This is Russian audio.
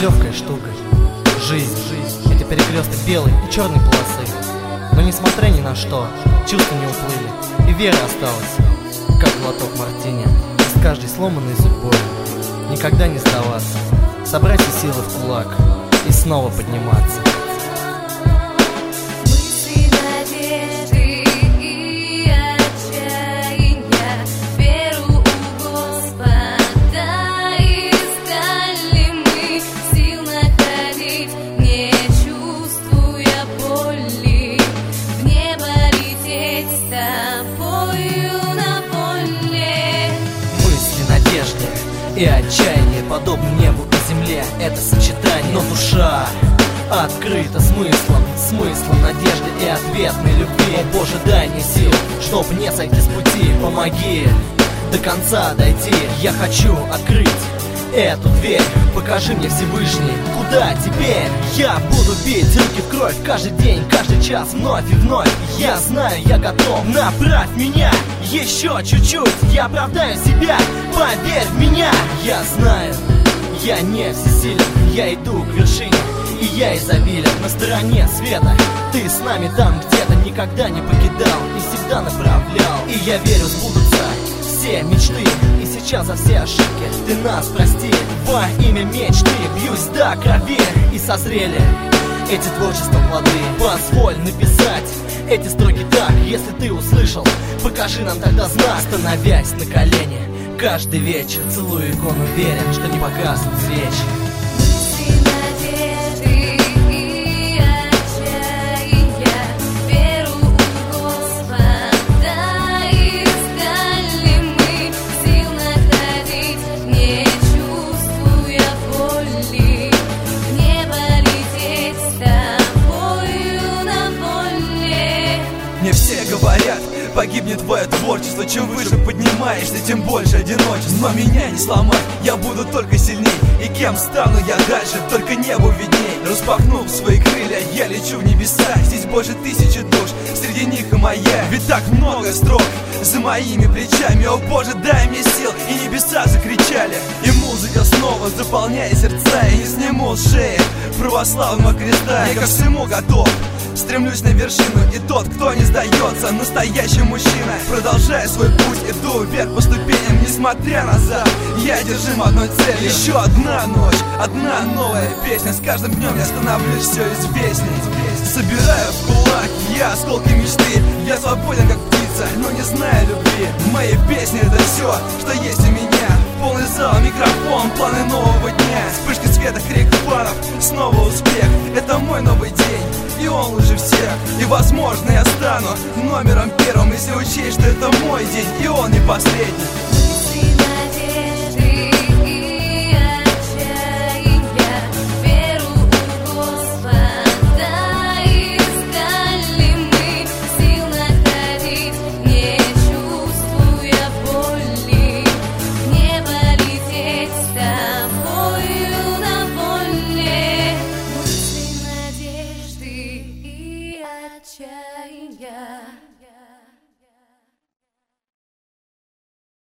нелегкая штука. Жизнь, это перекресток белой и черной полосы. Но несмотря ни на что, чувства не уплыли, и вера осталась, как глоток мартини. С каждой сломанной судьбой никогда не сдаваться, собрать все силы в кулак и снова подниматься. И отчаяние подобно небу и земле. Это сочетание, но душа открыта смыслом надежды и ответной любви. О Боже, дай мне сил, чтоб не сойти с пути. Помоги до конца дойти. Я хочу открыть эту дверь. Покажи мне, Всевышний, куда теперь? Я буду бить руки в кровь каждый день, каждый час, вновь и вновь. Я знаю, я готов, направь меня еще чуть-чуть. Я оправдаю себя, поверь в меня. Я знаю, я не всесилен. Я иду к вершине, и я изобилен. На стороне света, ты с нами там где-то. Никогда не покидал и всегда направлял. И я верю, сбудутся все мечты. И сейчас за все ошибки ты нас прости. Во имя мечты бьюсь до крови. И созрели эти творчества плоды. Позволь написать эти строки так. Если ты услышал, покажи нам тогда знак. Становясь на колени каждый вечер, целую икону, уверен, что не погаснут свечи. Мне все говорят, погибнет твое творчество. Чем выше поднимаешься, тем больше одиночества. Но меня не сломать, я буду только сильней. И кем стану я дальше, только небу видней. Распахнув свои крылья, я лечу в небеса. Здесь больше 1000 душ, среди них и моя. Ведь так много строк за моими плечами. О Боже, дай мне сил, и небеса закричали. И музыка снова заполняет сердца. И не сниму с шеи православного креста. Я ко всему готов, стремлюсь на вершину, и тот, кто не сдается, настоящий мужчина. Продолжая свой путь, иду вверх по ступеням, несмотря назад. Я держим одной цели. Еще одна ночь, одна новая песня. С каждым днем я становлюсь все известней. Собираю в кулак я осколки мечты. Я свободен как птица, но не знаю любви. Мои песни — это все, что есть у меня. Полный зал, микрофон, планы нового дня. Вспышки света, крик фанов, снова успех. Это мой новый день, и он лучше всех. И возможно я стану номером первым, если учесть, что это мой день, и он не последний.